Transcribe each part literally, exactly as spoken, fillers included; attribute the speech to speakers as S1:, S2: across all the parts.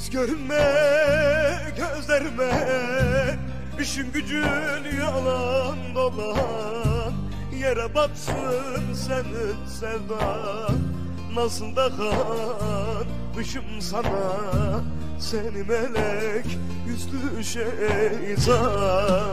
S1: Yüz görünme gözlerime, işin gücün yalan dolan. Yere batsın senin sevdan, nasıl da kanmışım sana. Seni melek yüzlü şeytan.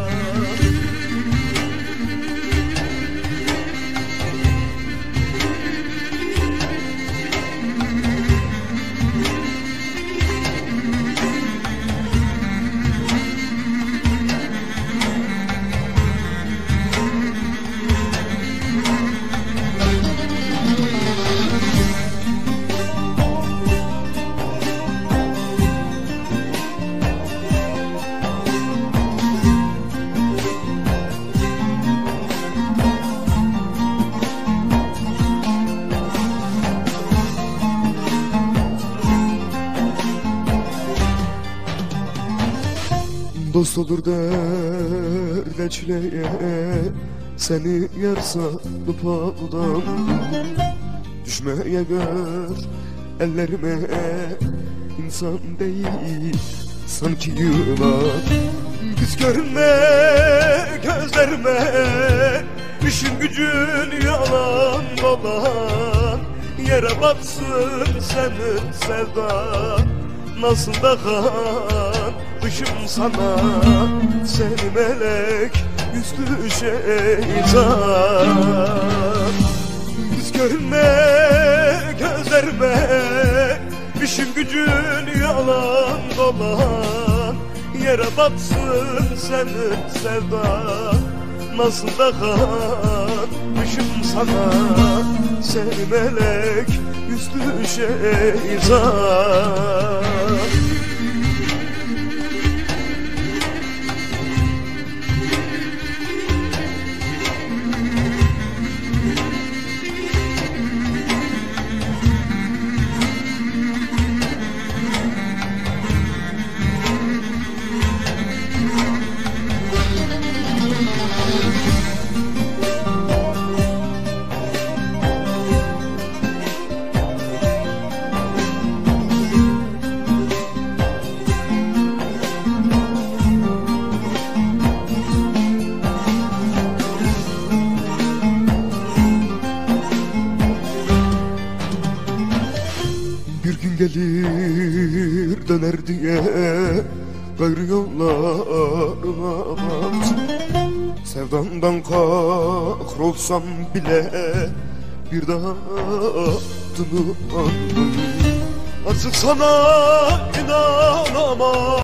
S1: Dost olur derde çileye, seni yer sarıp aldan. Düşmeye gör ellerime, insan değil sanki yılan. Biz görünme gözlerime, işin gücün yalan dolan. Yere batsın senin sevdan, nasıl da kanmışım sana. Seni melek yüzlü şeytan. Yüz görünme gözlerime, işin gücün yalan dolan. Yere batsın senin sevdan, nasıl da kanmışım sana. Seni melek yüzlü şeytan. Bir gün gelir döner diye gayrı yollarına bak. Sevdandan kahrolsam bile bir daha adını andım. Artık sana inanamam.